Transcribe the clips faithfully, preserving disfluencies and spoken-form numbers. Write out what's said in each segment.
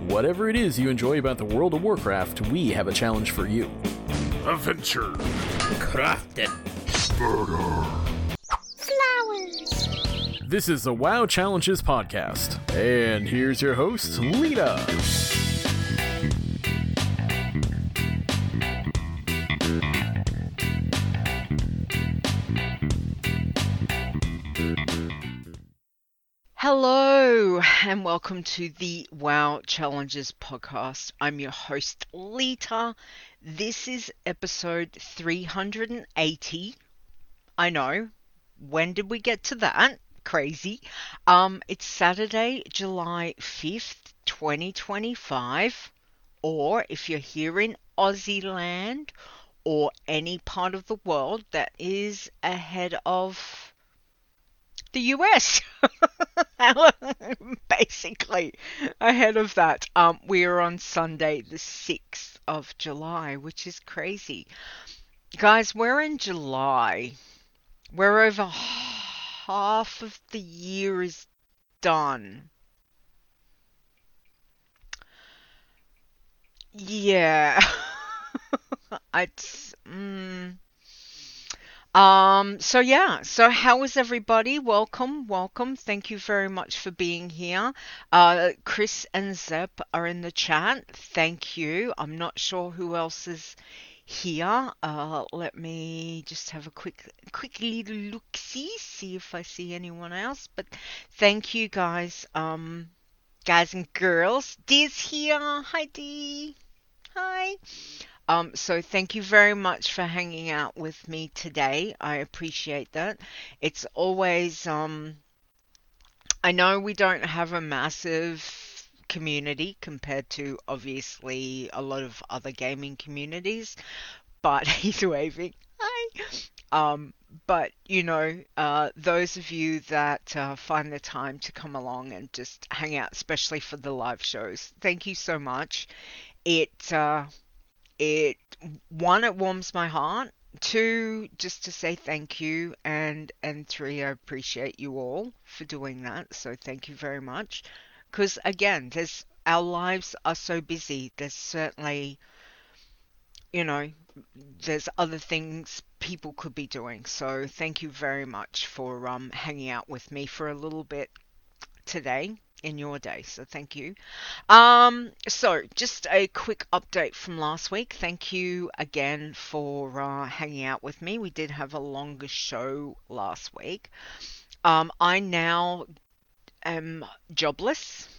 whatever it is you enjoy about the World of Warcraft, we have a challenge for you. Adventure. Crafting. Murder. Flowers. This is the WoW Challenges podcast, and here's your host, Lita. Hello, and welcome to the WoW Challenges podcast. I'm your host, Lita. This is episode three hundred eighty. I know. When did we get to that? Crazy. Um, it's Saturday, July fifth, twenty twenty-five. Or if you're here in Aussie land or any part of the world that is ahead of the U S. Basically ahead of that. Um, we are on Sunday the sixth of July, which is crazy. Guys, we're in July. We're over half of the year is done. Yeah. It's... Mm, Um, so yeah, so how is everybody? Welcome, welcome. Thank you very much for being here. Uh, Chris and Zep are in the chat. Thank you. I'm not sure who else is here. Uh, let me just have a quick, quick little look-see, see if I see anyone else. But thank you guys, um, guys and girls. Dee's here. Hi, Dee. Hi. Um, so thank you very much for hanging out with me today. I appreciate that. It's always, um, I know we don't have a massive community compared to obviously a lot of other gaming communities, but he's waving. Hi. Um, but you know, uh, those of you that uh, find the time to come along and just hang out, especially for the live shows, thank you so much. It, uh, It, one, it warms my heart. Two, just to say thank you. And, and three, I appreciate you all for doing that. So thank you very much. Because again, there's, our lives are so busy. There's certainly, you know, there's other things people could be doing. So thank you very much for um, hanging out with me for a little bit today in your day, so thank you. Um, so just a quick update from last week. Thank you again for uh, hanging out with me. We did have a longer show last week. Um, I now am jobless,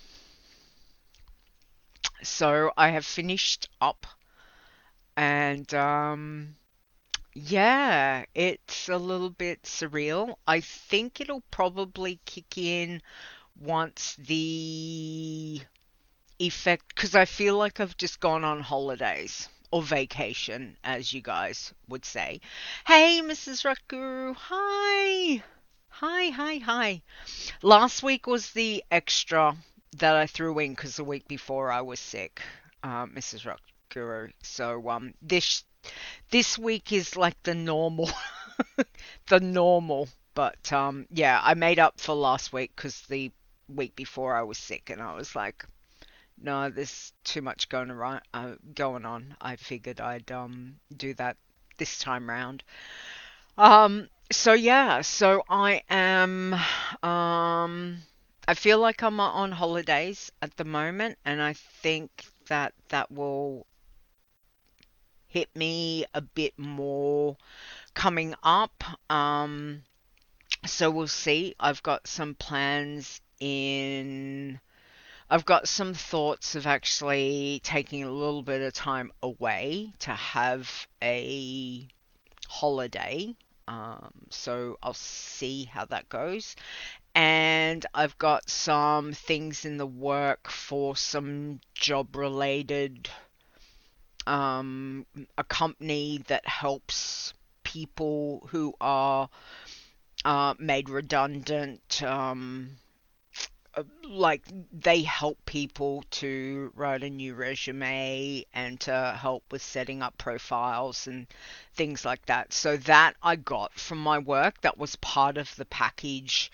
so I have finished up, and um, yeah, it's a little bit surreal. I think it'll probably kick in once the effect, because I feel like I've just gone on holidays or vacation, as you guys would say. Hey, Missus Rutguru. Hi. Hi, hi, hi. Last week was the extra that I threw in because the week before I was sick, uh, Missus Rutguru. So um, this this week is like the normal, the normal. But um, yeah, I made up for last week because the week before I was sick, and I was like, no, there's too much going around, uh, going on. I figured I'd um do that this time round. Um, so yeah, so I am um I feel like I'm on holidays at the moment, and I think that that will hit me a bit more coming up. Um, so we'll see. I've got some plans in, I've got some thoughts of actually taking a little bit of time away to have a holiday. Um, so I'll see how that goes. And I've got some things in the work for some job related, um, a company that helps people who are uh, made redundant, um, like they help people to write a new resume and to help with setting up profiles and things like that. So that I got from my work. That was part of the package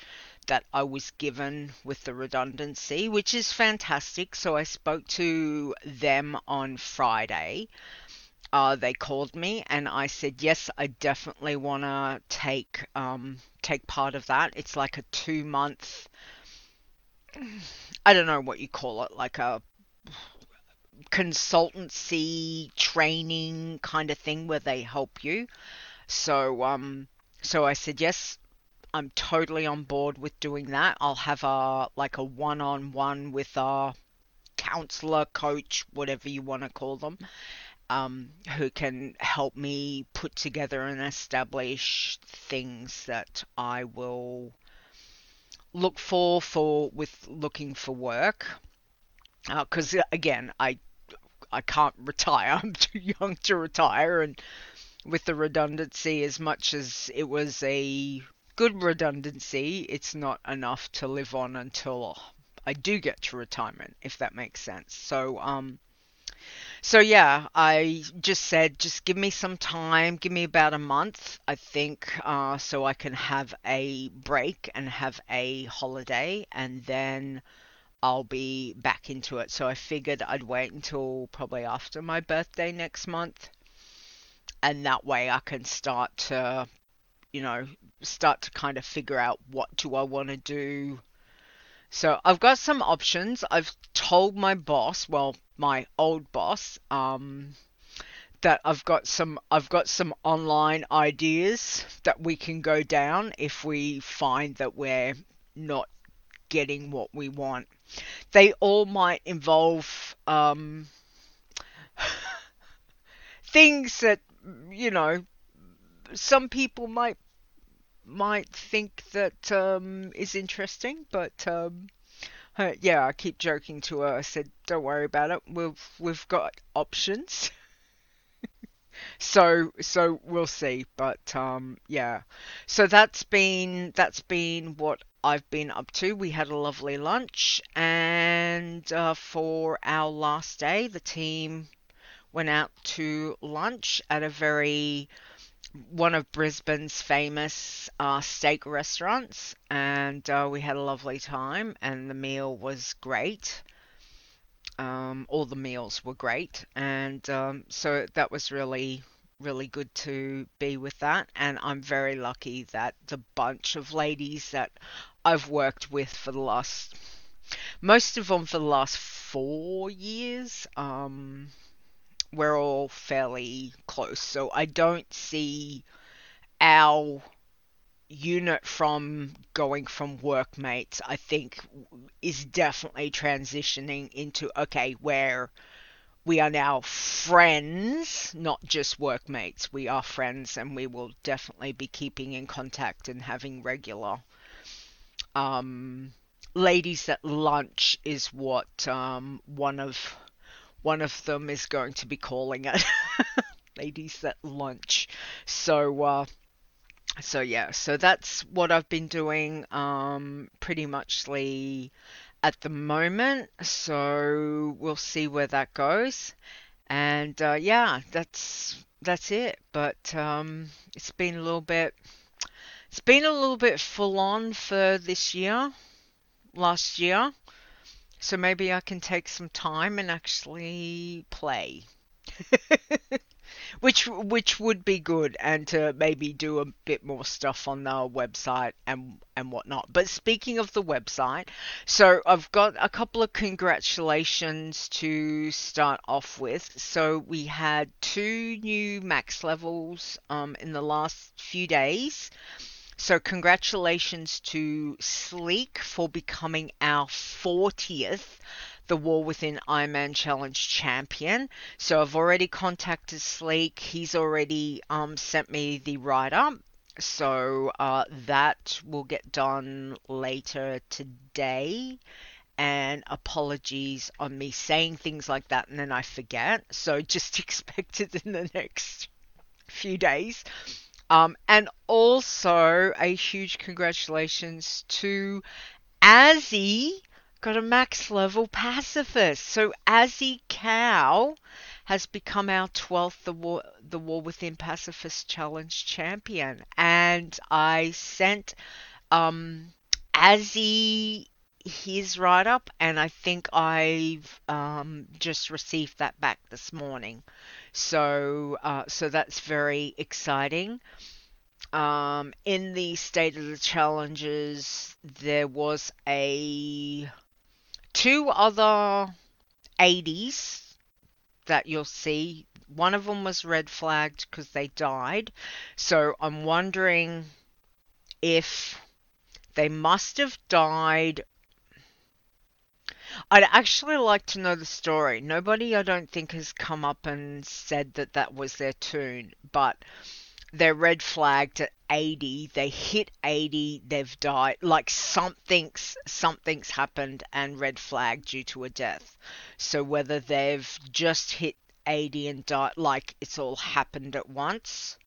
that I was given with the redundancy, which is fantastic. So I spoke to them on Friday. Uh, they called me and I said, yes, I definitely want to take um, take part of that. It's like a two month, I don't know what you call it, like a consultancy training kind of thing where they help you. So um, so I said, yes, I'm totally on board with doing that. I'll have a like a one-on-one with a counselor, coach, whatever you want to call them, um, who can help me put together and establish things that I will look for for with looking for work. Because uh, again, I I can't retire. I'm too young to retire, and with the redundancy, as much as it was a good redundancy, it's not enough to live on until I do get to retirement, if that makes sense. So, um, so yeah, I just said, just give me some time, give me about a month, I think, uh, so I can have a break and have a holiday, and then I'll be back into it. So I figured I'd wait until probably after my birthday next month, and that way I can start to, you know, start to kind of figure out what do I want to do. So I've got some options. I've told my boss, well, my old boss, um, that I've got some I've got some online ideas that we can go down if we find that we're not getting what we want. They all might involve um, things that, you know, some people might might think that um, is interesting, but um, uh, yeah, I keep joking to her. I said, "Don't worry about it. We've we've got options." so so we'll see. But um, yeah, so that's been that's been what I've been up to. We had a lovely lunch, and uh, for our last day, the team went out to lunch at a very one of Brisbane's famous uh, steak restaurants, and uh, we had a lovely time, and the meal was great. Um, all the meals were great, and um, so that was really, really good to be with that. And I'm very lucky that the bunch of ladies that I've worked with for the last, most of them for the last four years, um, we're all fairly close. So I don't see our unit from going from workmates, I think, is definitely transitioning into, okay, where we are now friends, not just workmates. We are friends, and we will definitely be keeping in contact and having regular um, ladies at lunch is what um, one of one of them is going to be calling it. Ladies at lunch. So, uh, so yeah, so that's what I've been doing um, pretty muchly at the moment. So we'll see where that goes. And uh, yeah, that's that's it. But um, it's been a little bit, it's been a little bit full on for this year, last year. So maybe I can take some time and actually play. which which would be good, and to maybe do a bit more stuff on the website and and whatnot. But speaking of the website, so I've got a couple of congratulations to start off with. So we had two new max levels um, in the last few days. So congratulations to Sleek for becoming our fortieth The War Within Ironman Challenge champion. So I've already contacted Sleek. He's already um, sent me the write-up. So uh, that will get done later today. And apologies on me saying things like that and then I forget. So just expect it in the next few days. Um, and also a huge congratulations to Azzy, got a max level pacifist. So Azzy Cow has become our twelfth The War, the War Within Pacifist Challenge champion. And I sent um, Azzy his write up, and I think I've um, just received that back this morning. So, uh, so that's very exciting. Um, in the State of the Challenges, there was a two other eighties that you'll see. One of them was red flagged because they died. So I'm wondering if they must have died. I'd actually like to know the story. Nobody, I don't think, has come up and said that that was their tune, but they're red flagged at eighty. They hit eighty. They've died. Like something's something's happened and red flagged due to a death. So whether they've just hit eighty and died, like it's all happened at once.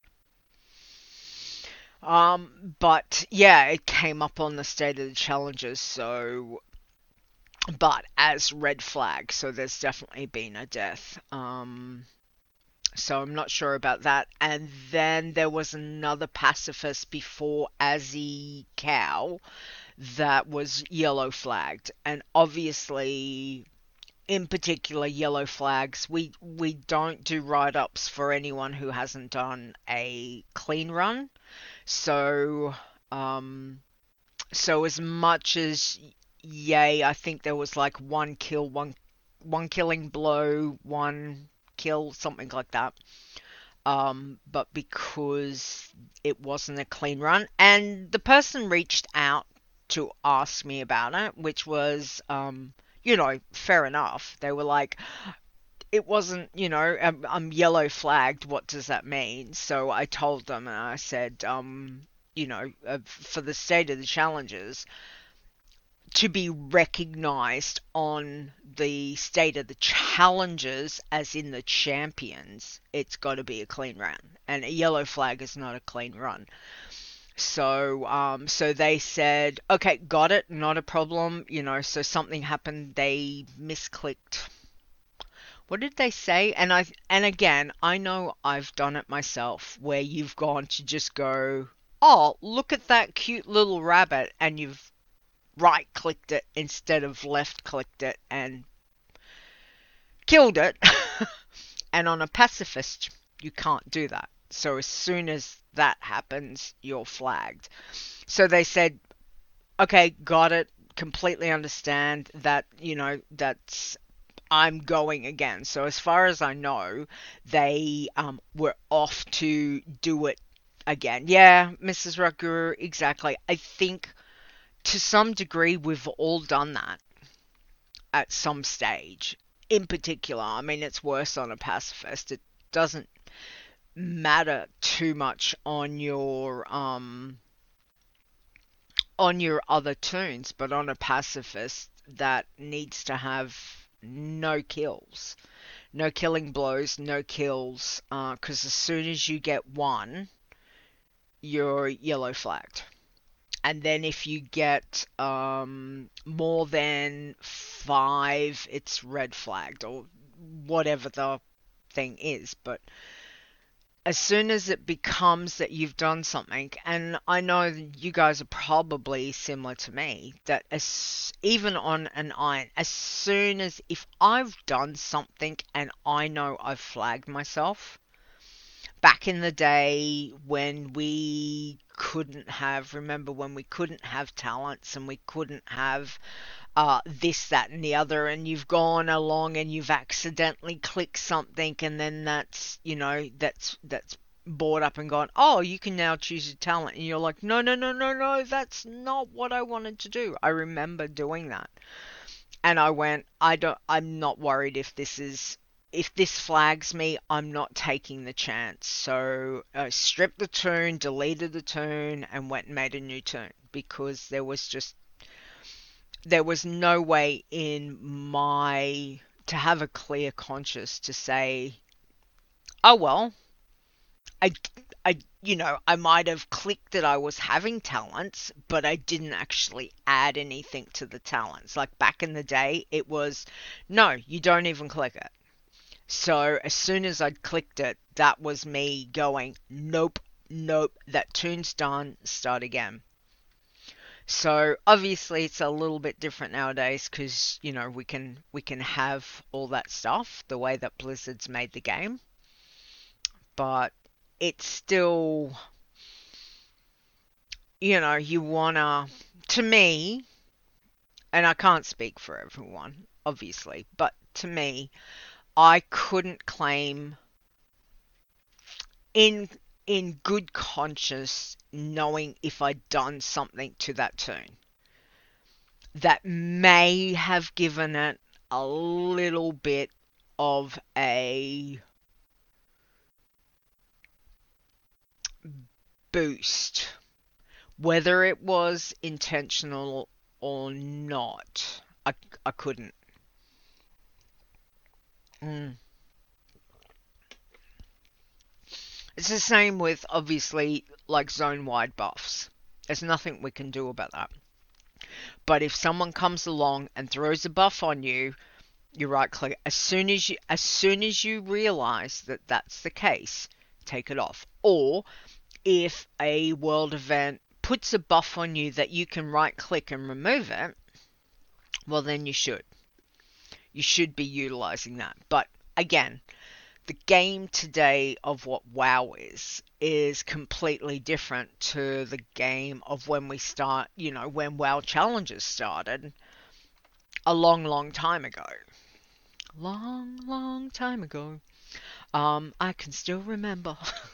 Um, but yeah, it came up on the State of the Challenges. So, but as red flag, so there's definitely been a death. Um. So I'm not sure about that. And then there was another pacifist before Azzy Cow that was yellow flagged. And obviously, in particular, yellow flags, we, we don't do write-ups for anyone who hasn't done a clean run. So, um, so as much as, yay, I think there was like one kill, one, one killing blow, one kill, something like that. Um, but because it wasn't a clean run, and the person reached out to ask me about it, which was, um, you know, fair enough. They were like, it wasn't, you know, I'm, I'm yellow flagged. What does that mean? So I told them, and I said, um, you know, uh, for the State of the Challenges, to be recognized on the State of the Challenges as in the champions, it's got to be a clean run, and a yellow flag is not a clean run. So um so they said, okay, got it, not a problem, you know. So something happened, they misclicked. What did they say? And I and again, I know I've done it myself, where you've gone to just go, oh, look at that cute little rabbit, and you've right clicked it instead of left clicked it and killed it. And on a pacifist, you can't do that. So as soon as that happens, you're flagged. So they said, okay, got it, completely understand that, you know, that's, I'm going again. So as far as I know, they um, were off to do it again. Yeah, Missus Ruguru, exactly. I think to some degree, we've all done that at some stage. In particular, I mean, it's worse on a pacifist. It doesn't matter too much on your um on your other tunes, but on a pacifist, that needs to have no kills, no killing blows, no kills. Because uh, as soon as you get one, you're yellow flagged. And then if you get um, more than five, it's red flagged, or whatever the thing is. But as soon as it becomes that you've done something, and I know you guys are probably similar to me, that as, even on an iron, as soon as, if I've done something and I know I've flagged myself, back in the day when we couldn't have, remember when we couldn't have talents and we couldn't have uh, this, that, and the other, and you've gone along and you've accidentally clicked something, and then that's, you know, that's, that's brought up and gone, oh, you can now choose your talent. And you're like, no, no, no, no, no, that's not what I wanted to do. I remember doing that. And I went, I don't, I'm not worried if this is, if this flags me, I'm not taking the chance. So I stripped the tune, deleted the tune, and went and made a new tune, because there was just, there was no way in my, to have a clear conscience to say, oh, well, I, I, you know, I might have clicked that I was having talents, but I didn't actually add anything to the talents. Like back in the day, it was, no, you don't even click it. So as soon as I'd clicked it, that was me going, nope, nope, that tune's done, start again. So obviously it's a little bit different nowadays because, you know, we can we can have all that stuff the way that Blizzard's made the game. But it's still, you know, you wanna, to me, and I can't speak for everyone, obviously, but to me, I couldn't claim in in good conscience knowing if I'd done something to that tune that may have given it a little bit of a boost, whether it was intentional or not. I, I couldn't. Mm. It's the same with, obviously, like zone-wide buffs. There's nothing we can do about that. But if someone comes along and throws a buff on you, you right click. As soon as you, as soon as you realize that that's the case, take it off. Or if a world event puts a buff on you that you can right click and remove it, well then you should. You should be utilizing that. But again, the game today of what WoW is, is completely different to the game of when we start, you know, when WoW Challenges started a long, long time ago. Long, long time ago. Um, I can still remember.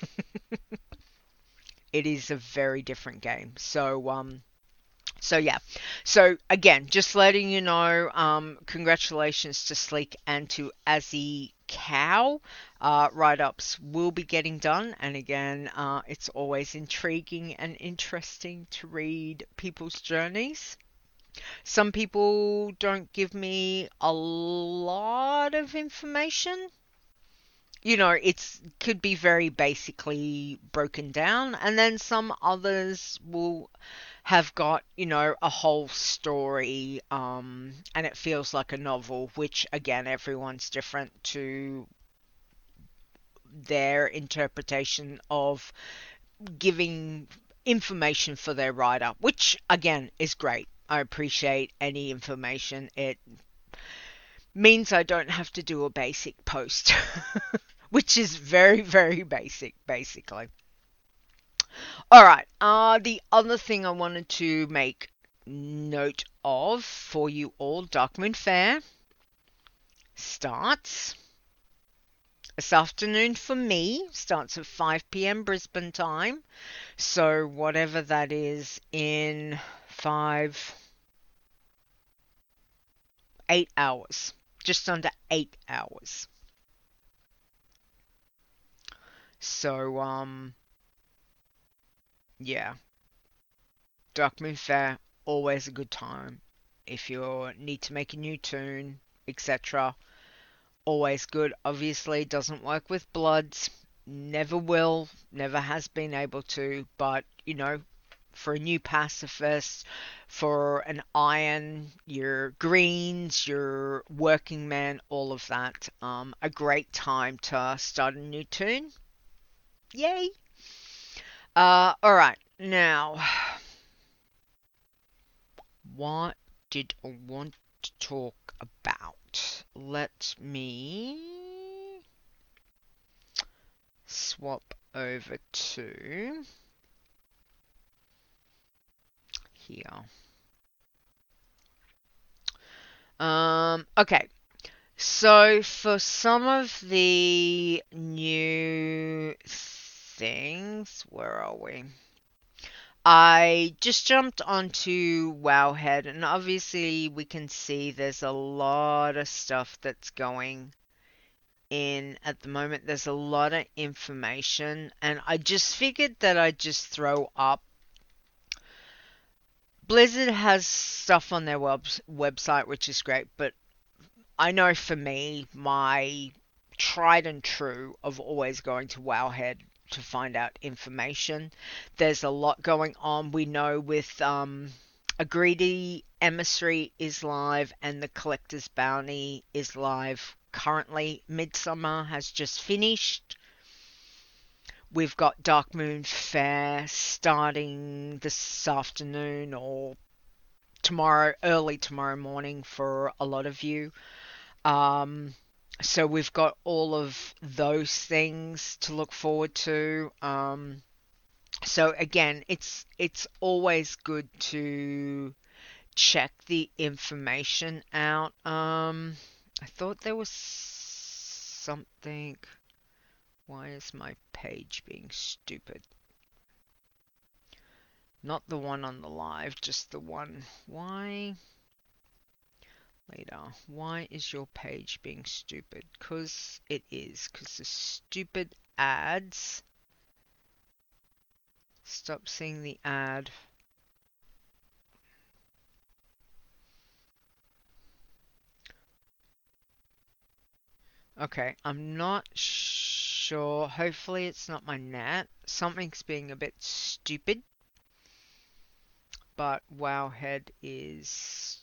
It is a very different game. So, um, so yeah. So again, just letting you know, um, congratulations to Sleek and to Azzy Cow. Uh, write-ups will be getting done, and again, uh, it's always intriguing and interesting to read people's journeys. Some people don't give me a lot of information. You know, it's could be very basically broken down, and then some others will have got, you know, a whole story, um, and it feels like a novel, which again, everyone's different to their interpretation of giving information for their write-up, which again is great. I appreciate any information. It means I don't have to do a basic post, which is very, very basic, basically. Alright, uh, the other thing I wanted to make note of for you all, Darkmoon Faire starts this afternoon for me, starts at five p.m. Brisbane time, so whatever that is in five, eight hours, just under eight hours. So, um, yeah, Darkmoon Faire, always a good time. If you need to make a new tune, et cetera, always good. Obviously, doesn't work with Bloods, never will, never has been able to, but, you know, for a new pacifist, for an Iron, your Greens, your Working Man, all of that, um, a great time to start a new tune. Yay! Uh, alright, now, what did I want to talk about? Let me swap over to here. Um, okay. So for some of the new things, where are we? I just jumped onto Wowhead, and obviously we can see there's a lot of stuff that's going in at the moment. There's a lot of information, and I just figured that I'd just throw up. Blizzard has stuff on their web- website, which is great, but I know for me, my tried and true of always going to Wowhead to find out information. There's a lot going on. We know with um, a Greedy Emissary is live and the Collector's Bounty is live currently. Midsummer has just finished. We've got Darkmoon Faire starting this afternoon or tomorrow, early tomorrow morning for a lot of you. Um, so we've got all of those things to look forward to. Um, so again, it's it's always good to check the information out. Um, I thought there was something. Why is my page being stupid? Not the one on the live, just the one. Why? Later. Why is your page being stupid? Because it is. Because the stupid ads. Stop seeing the ad. Okay, I'm not sure. Hopefully it's not my net. Something's being a bit stupid. But Wowhead is...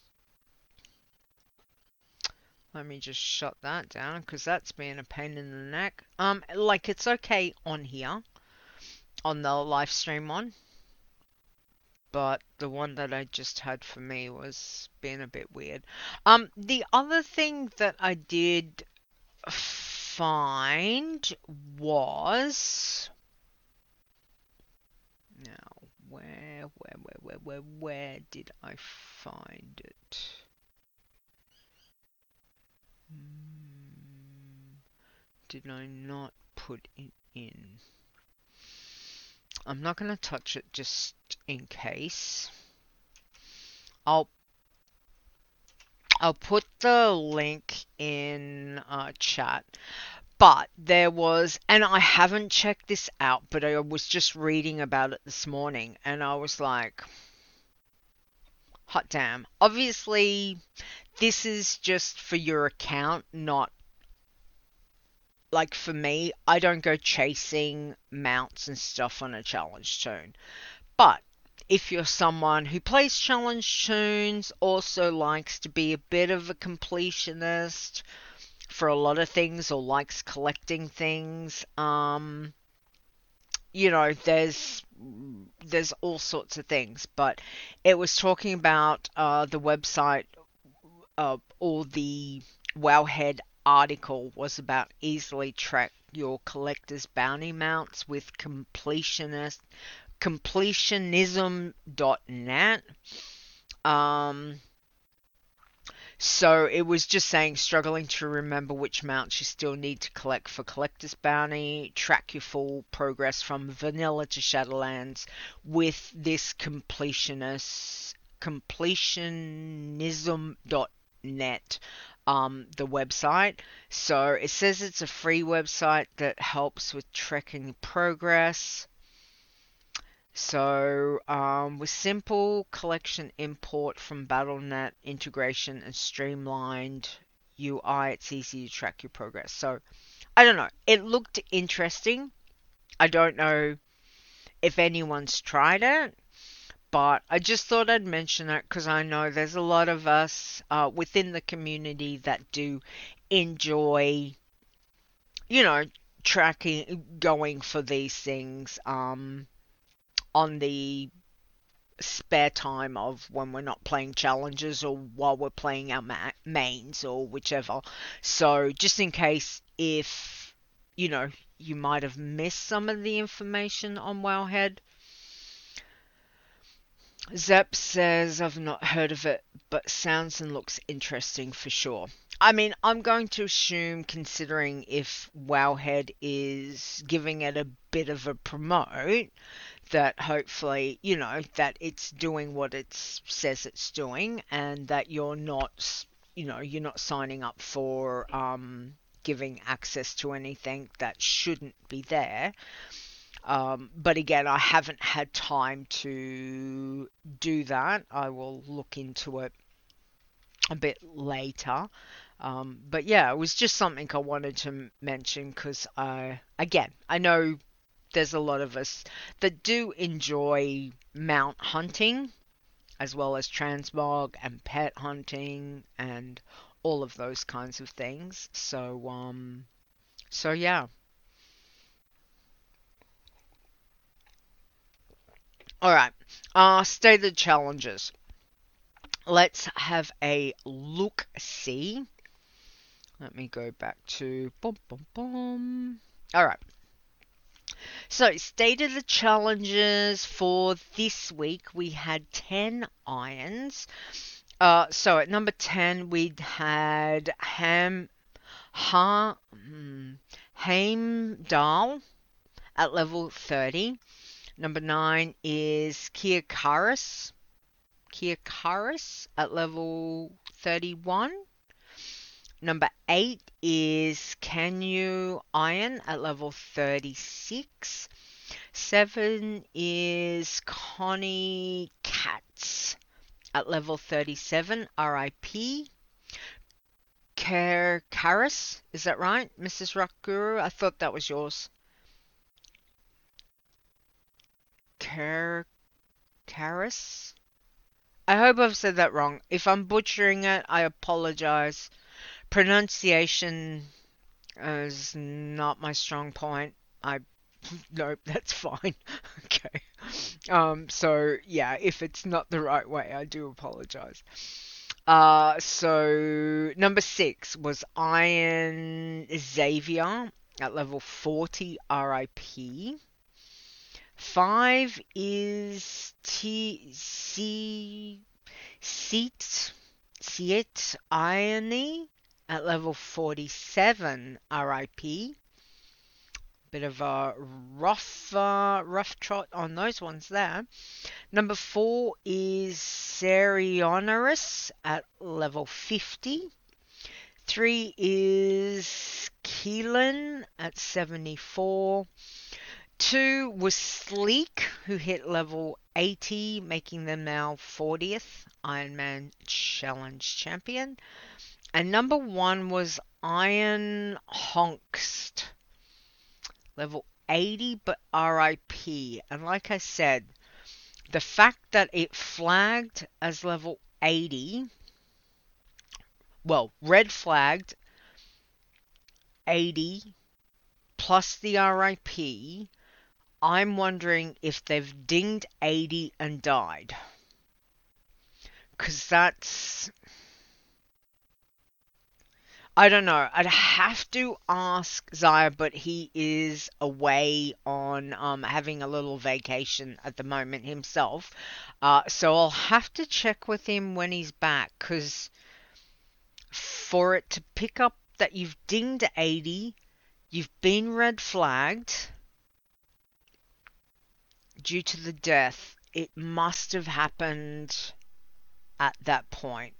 Let me just shut that down because that's being a pain in the neck. Um, like it's okay on here, on the live stream one. But the one that I just had for me was being a bit weird. Um, the other thing that I did find was... Now, where, where, where, where, where, where did I find it? Hmm, did I not put it in? I'm not going to touch it just in case. I'll I'll put the link in uh, chat. But there was, and I haven't checked this out, but I was just reading about it this morning, and I was like, hot damn. Obviously, this is just for your account, not like for me. I don't go chasing mounts and stuff on a challenge toon. But if you're someone who plays challenge toons, also likes to be a bit of a completionist for a lot of things, or likes collecting things, um, you know, there's there's all sorts of things. But it was talking about uh, the website, uh, or the Wowhead article was about easily track your collector's bounty mounts with completionist completionism dot net. Um, so it was just saying, struggling to remember which mounts you still need to collect for Collector's Bounty, track your full progress from Vanilla to Shadowlands with this completionist, completionism dot net, um, the website. So it says it's a free website that helps with tracking progress. So, um, with simple collection import from Battle dot net integration and streamlined U I, it's easy to track your progress. So, I don't know. It looked interesting. I don't know if anyone's tried it, but I just thought I'd mention it because I know there's a lot of us uh, within the community that do enjoy, you know, tracking, going for these things. Um, on the spare time of when we're not playing challenges, or while we're playing our ma- mains or whichever. So just in case, if you know, you might have missed some of the information on Wowhead. Zep says, I've not heard of it, but sounds and looks interesting for sure. I mean, I'm going to assume, considering if Wowhead is giving it a bit of a promote, that hopefully, you know, that it's doing what it says it's doing, and that you're not, you know, you're not signing up for um, giving access to anything that shouldn't be there. Um, but again, I haven't had time to do that. I will look into it a bit later. Um, but yeah, it was just something I wanted to mention because, uh, again, I know there's a lot of us that do enjoy mount hunting, as well as transmog and pet hunting and all of those kinds of things. So, um, so yeah. All right. Uh, state the challenges. let's have a look-see. Let me go back to boom, boom, boom. All right. So, state of the challenges for this week. We had ten irons. Uh, so at number ten, we had Ham ha, hmm, Heimdall at level thirty. Number nine is Kiakaris. Kiakaris at level thirty-one. Number eight is Canyu Iron at level thirty-six. seven is Connie Katz at level thirty-seven, R I P. Ker Karis, is that right, Missus Rock Guru? I thought that was yours. Ker Karis? I hope I've said that wrong. If I'm butchering it, I apologize. Pronunciation is not my strong point. I nope, that's fine. Okay. Um. So yeah, if it's not the right way, I do apologize. Uh. So number six was Iron Xavier at level forty, R I P. Five is T C Seat Seat Irony at level forty-seven, R I P. Bit of a rough, uh, rough trot on those ones there. Number four is Serionorus at level fifty. Three is Keelan at seventy-four. Two was Sleek, who hit level eighty, making them now fortieth Ironman Challenge champion. And number one was Iron Honkst, level eighty, but R I P. And like I said, the fact that it flagged as level eighty, well, red flagged eighty plus the R I P, I'm wondering if they've dinged eighty and died. Because that's... I don't know. I'd have to ask Zaya, but he is away on um, having a little vacation at the moment himself. Uh, so I'll have to check with him when he's back, because for it to pick up that you've dinged eighty, you've been red flagged due to the death, it must have happened at that point.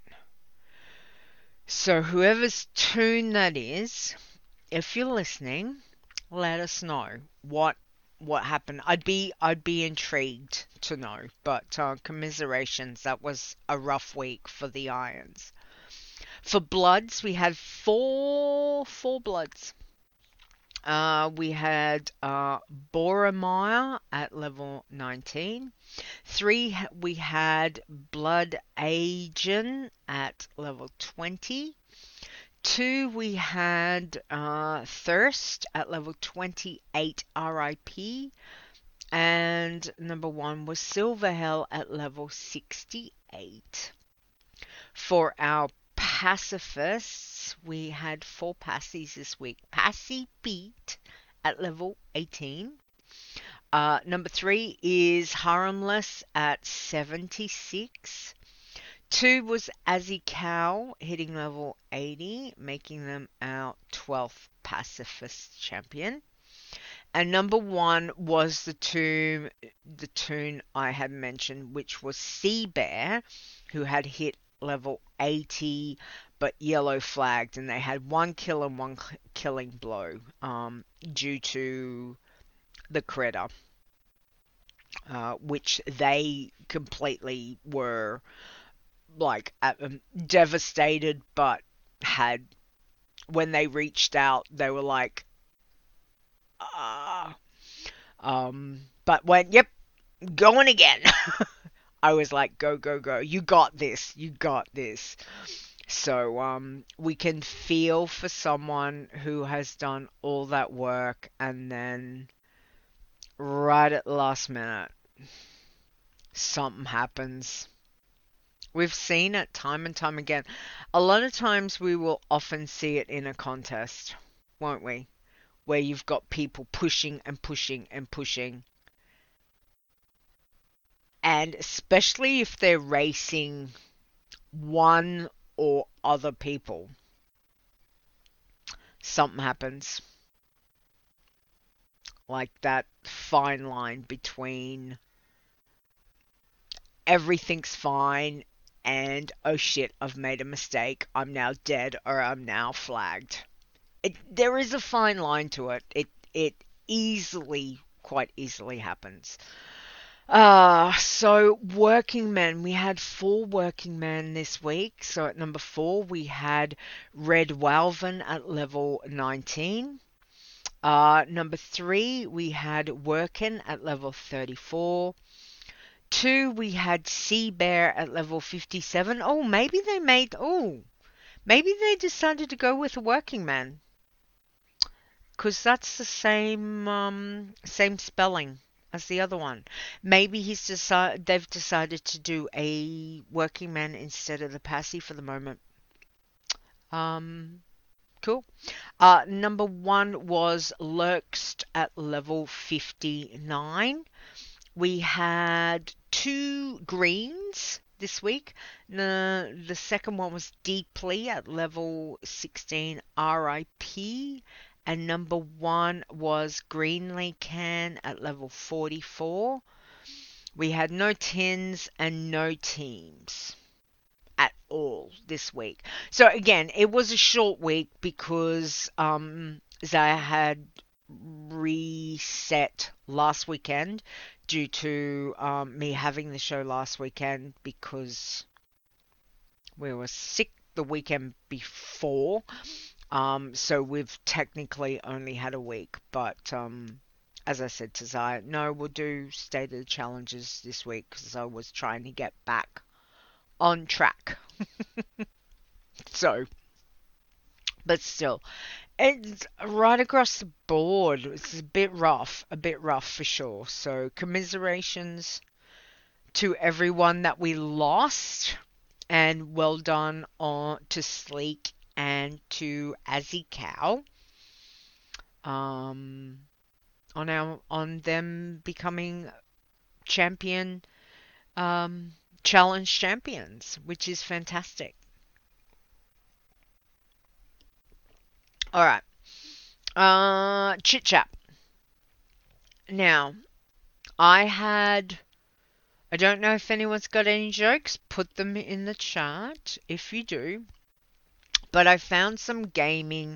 So whoever's tune that is, if you're listening, let us know what what happened. I'd be I'd be intrigued to know. But uh, commiserations, that was a rough week for the Irons. For Bloods, we had four four Bloods. Uh, we had uh, Boromire at level nineteen. Three, we had Blood Agent at level twenty. Two, we had uh, Thirst at level twenty-eight, R I P. And number one was Silverhell at level sixty-eight. For our pacifists, we had four passies this week. Passy Pete at level eighteen. Uh, number three is Harmless at seventy-six. Two was Azzy Cow hitting level eighty, making them our twelfth pacifist champion. And number one was the tune, the tune I had mentioned, which was Sea Bear, who had hit level eighty but yellow flagged, and they had one kill and one killing blow um, due to the critter, uh, which they completely were like um, devastated, but had, when they reached out, they were like, ah, um, but went, yep, going again. I was like, go, go, go. You got this. You got this. So um, we can feel for someone who has done all that work and then right at the last minute, something happens. We've seen it time and time again. A lot of times we will often see it in a contest, won't we? Where you've got people pushing and pushing and pushing. And especially if they're racing one or other people, something happens. Like that fine line between everything's fine and oh shit, I've made a mistake, I'm now dead or I'm now flagged. It, there is a fine line to it. It it easily, quite easily happens. Uh, so working men, we had four working men this week. So at number four, we had Red Walven at level nineteen. Uh, number three, we had Workin at level thirty-four. Two, we had Sea Bear at level fifty-seven. Oh, maybe they made, oh, maybe they decided to go with a working man. Because that's the same, um, same spelling as the other one. Maybe he's decided they've decided to do a working man instead of the passy for the moment. Um, cool. Uh, number one was Lurkst at level fifty-nine. We had two greens this week. The, the second one was Deeply at level sixteen R I P. And number one was Greenly Can at level forty-four. We had no tins and no teams at all this week. So again, it was a short week because um, Zaya had reset last weekend due to um, me having the show last weekend because we were sick the weekend before. Um, so we've technically only had a week, but um, as I said to Zaya, no, we'll do State of the Challenges this week because I was trying to get back on track. So, but still, it's right across the board. It's a bit rough, a bit rough for sure. So commiserations to everyone that we lost, and well done on to Sleek and to Azzy Cow um, on our on them becoming champion um, challenge champions, which is fantastic. All right, uh, chit chat. Now, I had. I don't know if anyone's got any jokes. Put them in the chat if you do. But I found some gaming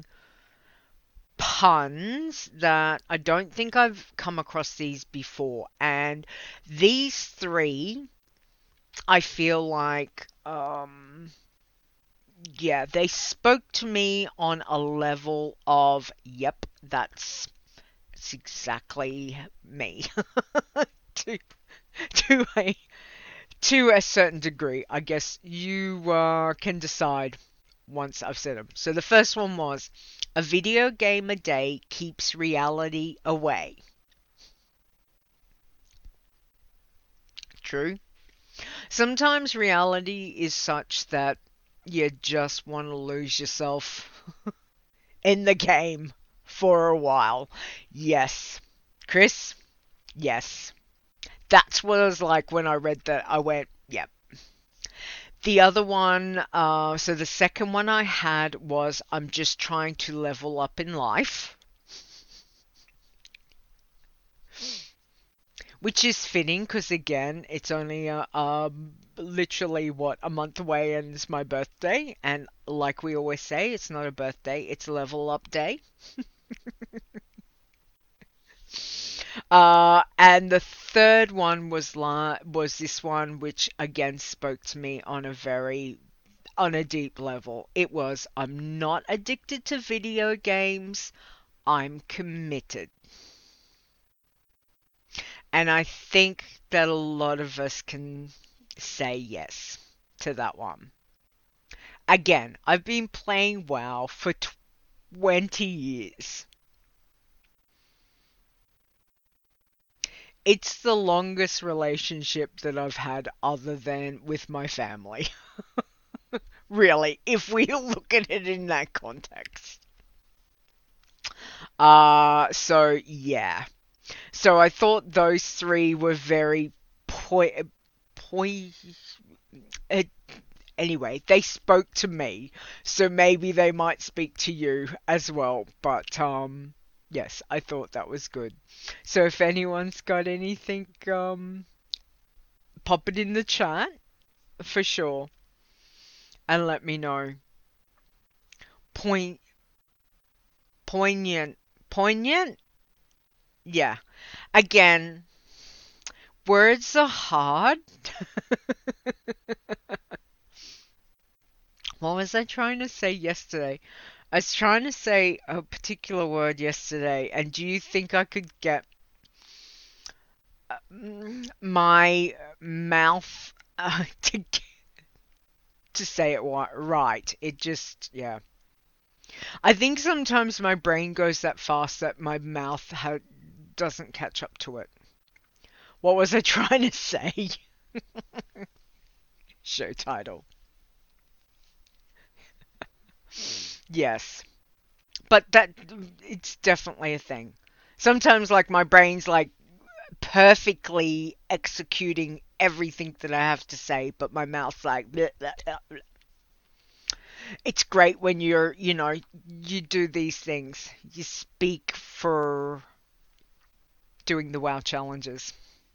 puns that I don't think I've come across these before. And these three, I feel like, um, yeah, they spoke to me on a level of, yep, that's, that's exactly me. to, to a to a certain degree. I guess you uh, can decide once I've said them. So the first one was, a video game a day keeps reality away. True. Sometimes reality is such that you just want to lose yourself in the game for a while. Yes. Chris? Yes. That's what it was like when I read that. I went, yep. The other one, uh, so the second one I had was, I'm just trying to level up in life. Which is fitting because, again, it's only uh, um, literally, what, a month away and it's my birthday. And like we always say, it's not a birthday, it's a level up day. Uh, and the third one was la- was this one, which again spoke to me on a very, on a deep level. It was, I'm not addicted to video games, I'm committed. And I think that a lot of us can say yes to that one. Again, I've been playing WoW for twenty years. It's the longest relationship that I've had other than with my family. Really, if we look at it in that context. Uh, so yeah. So I thought those three were very point, point, uh, anyway, they spoke to me, so maybe they might speak to you as well. But um, yes, I thought that was good. So if anyone's got anything, um, pop it in the chat for sure, and let me know. Point, poignant, poignant. Yeah. Again, words are hard. What was I trying to say yesterday? I was trying to say a particular word yesterday, and do you think I could get uh, mm, my mouth uh, to to say it wa- right? It just, yeah. I think sometimes my brain goes that fast that my mouth ha- doesn't catch up to it. What was I trying to say? Show title. Yes. But that it's definitely a thing. Sometimes like my brain's like perfectly executing everything that I have to say, but my mouth's like bleh, bleh, bleh, bleh. It's great when you're, you know, you do these things. You speak for doing the WoW challenges.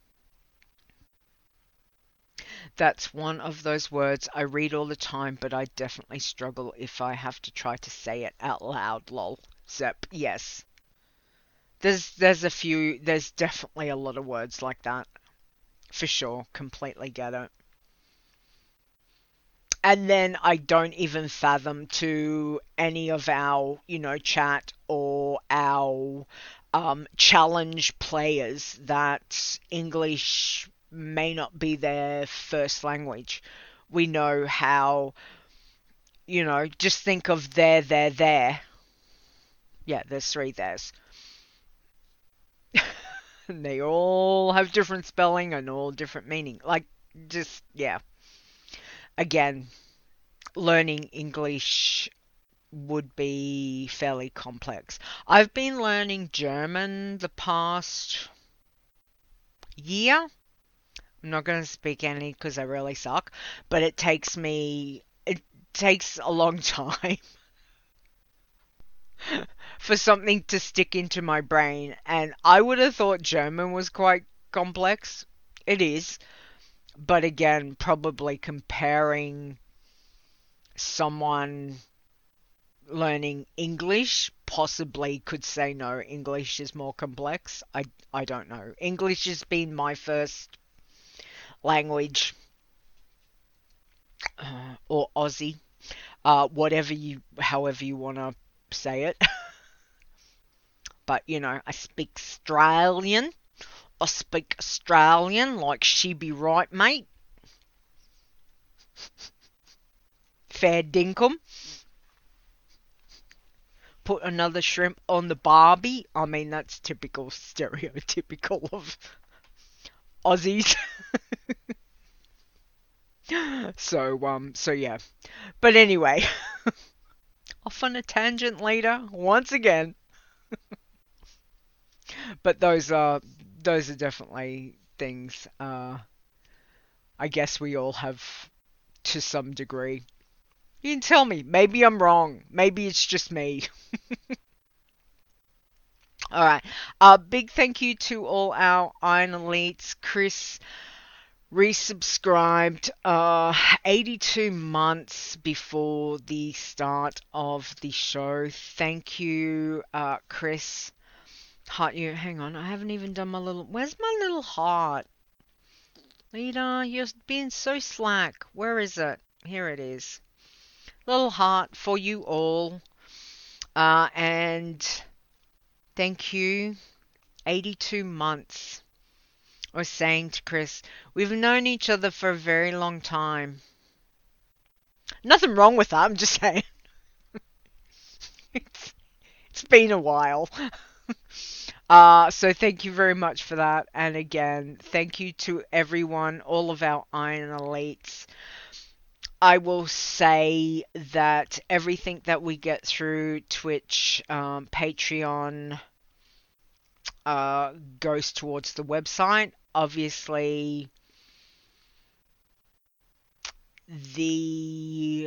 That's one of those words I read all the time, but I definitely struggle if I have to try to say it out loud, lol. Zep, yes. There's there's a few, there's definitely a lot of words like that. For sure, completely get it. And then I don't even fathom to any of our, you know, chat or our um, challenge players that English may not be their first language. We know how, you know, just think of there, there, there. Yeah, there's three there's. And they all have different spelling and all different meaning. Like, just, yeah. Again, learning English would be fairly complex. I've been learning German the past year. I'm not going to speak any because I really suck, but it takes me, it takes a long time for something to stick into my brain. And I would have thought German was quite complex. It is. But again, probably comparing someone learning English possibly could say no, English is more complex. I, I don't know. English has been my first language, uh, or Aussie, uh, whatever you, however you want to say it. But, you know, I speak Australian. I speak Australian like she be right, mate. Fair dinkum. Put another shrimp on the barbie. I mean, that's typical, stereotypical of Aussies. so, um, so yeah. But anyway, off on a tangent later, once again. But those are, those are definitely things, uh, I guess we all have to some degree. You can tell me, maybe I'm wrong. Maybe it's just me. Alright, uh, big thank you to all our Iron Elites. Chris resubscribed uh, eighty-two months before the start of the show. Thank you, uh, Chris. Heart you, hang on, I haven't even done my little, where's my little heart? Leader, you're being so slack. Where is it? Here it is. Little heart for you all. Uh, and thank you. eighty-two months. I was saying to Chris, we've known each other for a very long time. Nothing wrong with that, I'm just saying. it's, it's been a while. Uh, so thank you very much for that. And again, thank you to everyone, all of our Iron Elites. I will say that everything that we get through Twitch, um, Patreon, uh, goes towards the website. Obviously, the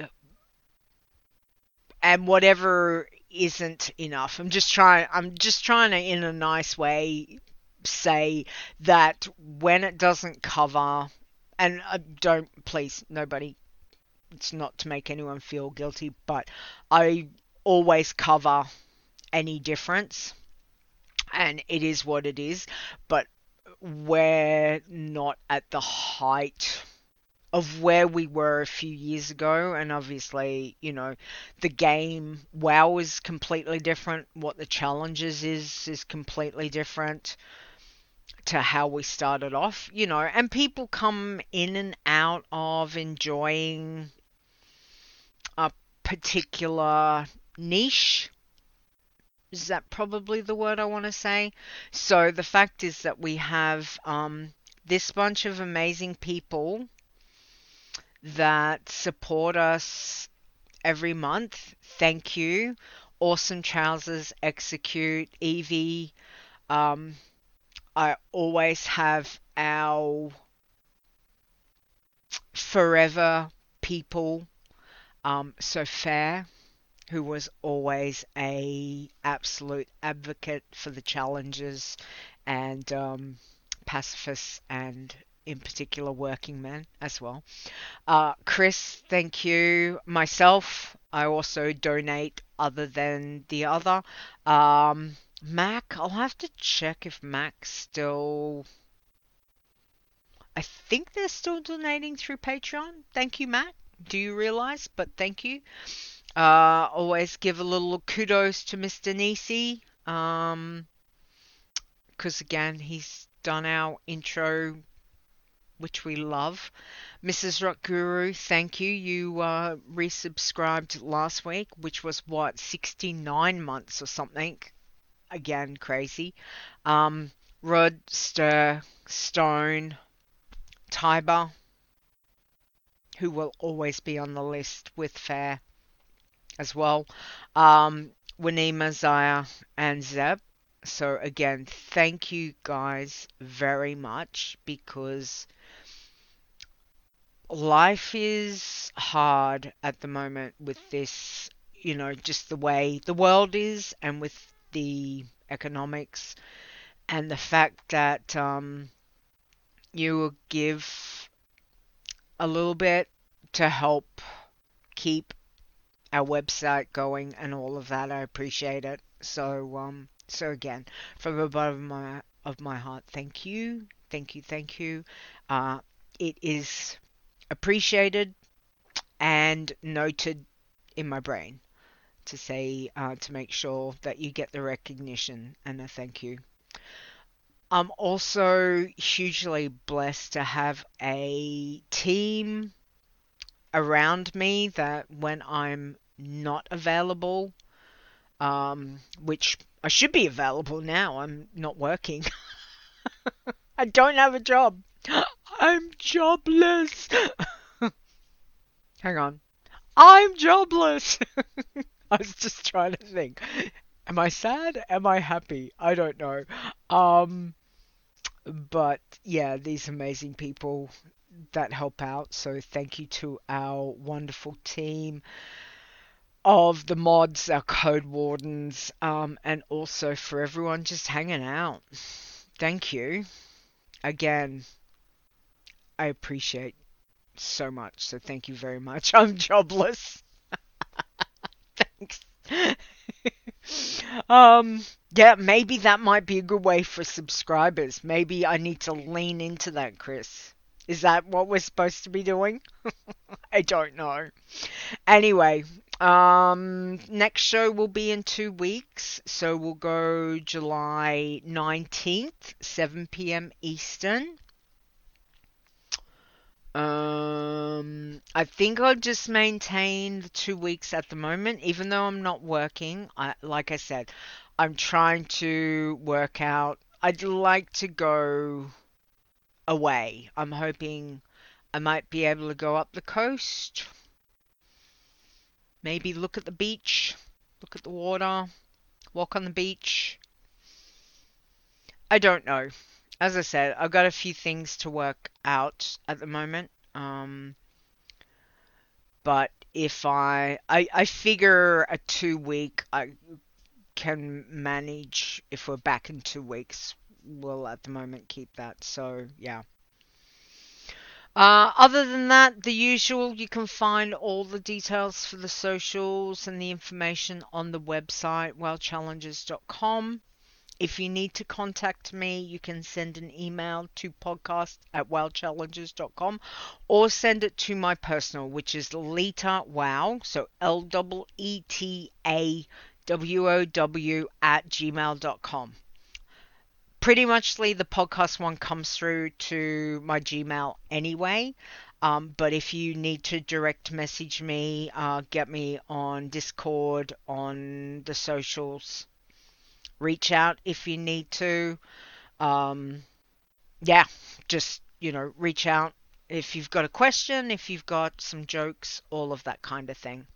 and whatever isn't enough. I'm just trying. I'm just trying to, in a nice way, say that when it doesn't cover, and uh, don't please nobody. It's not to make anyone feel guilty, but I always cover any difference, and it is what it is. But we're not at the height of where we were a few years ago, and obviously, you know, the game WoW is completely different. What the challenges is is completely different to how we started off, you know, and people come in and out of enjoying a particular niche. Is that probably the word I want to say? So the fact is that we have um, this bunch of amazing people that support us every month. Thank you. Awesome Trousers, Execute, Evie. Um, I always have our forever people. Um, so Fair, who was always a absolute advocate for the challenges and um, pacifists and in particular working men as well. Uh, Chris, thank you. Myself, I also donate other than the other. Um, Mac, I'll have to check if Mac's still... I think they're still donating through Patreon. Thank you, Mac. Do you realize? But thank you. Uh, always give a little kudos to Mister Nisi. Um, because again, he's done our intro, which we love. Missus Rock Guru, thank you. You uh, resubscribed last week, which was what, sixty-nine months or something. Again, crazy. Um, Rod, Stir, Stone, Tiber, who will always be on the list with Fair as well. Um, Wanima, Zaya, and Zeb. So again, thank you guys very much, because life is hard at the moment with this, you know, just the way the world is, and with the economics, and the fact that um, you will give a little bit to help keep our website going and all of that. I appreciate it. So, um, so again, from the bottom of my of my heart, thank you, thank you, thank you. Uh, it is appreciated and noted in my brain to say, uh, to make sure that you get the recognition and a thank you. I'm also hugely blessed to have a team around me that when I'm not available, um, which I should be available now, I'm not working. I don't have a job. I'm jobless. Hang on. I'm jobless. I was just trying to think. Am I sad? Am I happy? I don't know. Um, but yeah, these amazing people that help out. So thank you to our wonderful team of the mods, our code wardens, um, and also for everyone just hanging out. Thank you. Again, I appreciate so much. So thank you very much. I'm jobless. Thanks. um, yeah, maybe that might be a good way for subscribers. Maybe I need to lean into that, Chris. Is that what we're supposed to be doing? I don't know. Anyway, um, next show will be in two weeks. So we'll go July nineteenth, seven p.m. Eastern. Um, I think I'll just maintain the two weeks at the moment, even though I'm not working. I, like I said, I'm trying to work out. I'd like to go away. I'm hoping I might be able to go up the coast. Maybe look at the beach, look at the water, walk on the beach. I don't know. As I said, I've got a few things to work out at the moment. Um, but if I, I, I figure a two week I can manage. If we're back in two weeks, we'll at the moment keep that. So yeah. Uh, other than that, the usual, you can find all the details for the socials and the information on the website, well challenges dot com. If you need to contact me, you can send an email to podcast at well challenges dot com or send it to my personal, which is Leta Wow, so L E E T A W O W at gmail dot com. Pretty much the podcast one comes through to my Gmail anyway. Um, but if you need to direct message me, uh, get me on Discord, on the socials, reach out if you need to. Um, yeah, just, you know, reach out if you've got a question, if you've got some jokes, all of that kind of thing.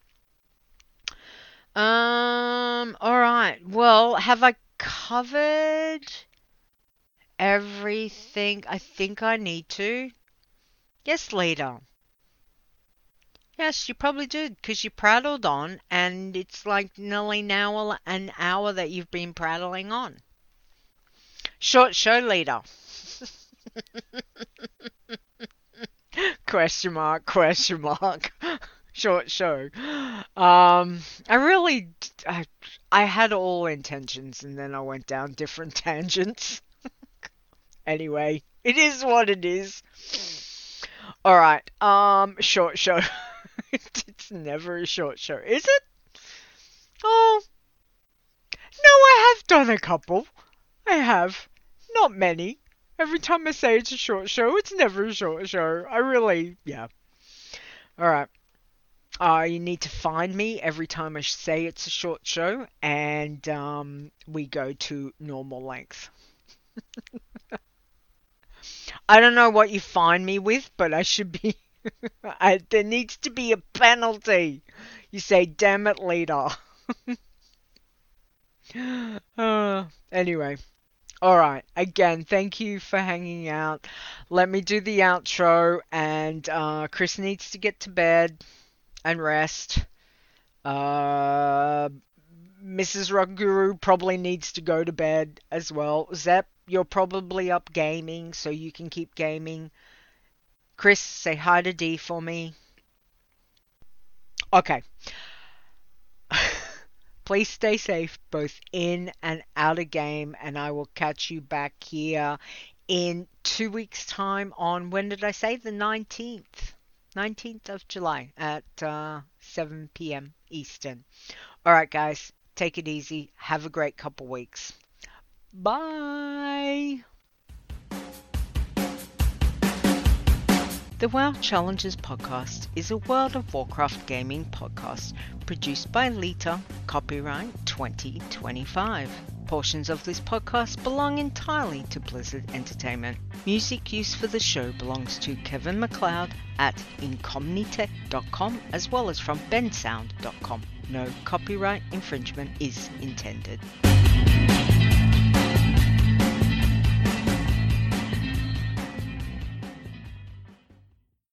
Um, all right. Well, have I covered everything I think I need to? Yes, later. Yes, you probably did, because you prattled on, and it's like nearly now an hour that you've been prattling on. Short show, leader. Question mark, question mark. Short show. Um, I really, I, I had all intentions, and then I went down different tangents. Anyway, it is what it is. Alright, um, short show. It's never a short show, is it? Oh, no, I have done a couple. I have. Not many. Every time I say it's a short show, it's never a short show. I really, yeah. Alright. Uh, you need to find me every time I say it's a short show, and um, we go to normal length. I don't know what you find me with, but I should be... I, there needs to be a penalty. You say, damn it, leader. uh, anyway. Alright. Again, thank you for hanging out. Let me do the outro, and uh, Chris needs to get to bed and rest. Uh, Missus Rock Guru probably needs to go to bed as well. Zep, you're probably up gaming, so you can keep gaming. Chris, say hi to D for me. Okay. Please stay safe, both in and out of game, and I will catch you back here in two weeks' time on, when did I say? The nineteenth. nineteenth of July at uh, seven p.m. Eastern. Alright, guys. Take it easy. Have a great couple weeks. Bye! The WoW Challenges podcast is a World of Warcraft gaming podcast produced by Leta, copyright twenty twenty-five. Portions of this podcast belong entirely to Blizzard Entertainment. Music used for the show belongs to Kevin MacLeod at incomnitech dot com as well as from bensound dot com. No copyright infringement is intended.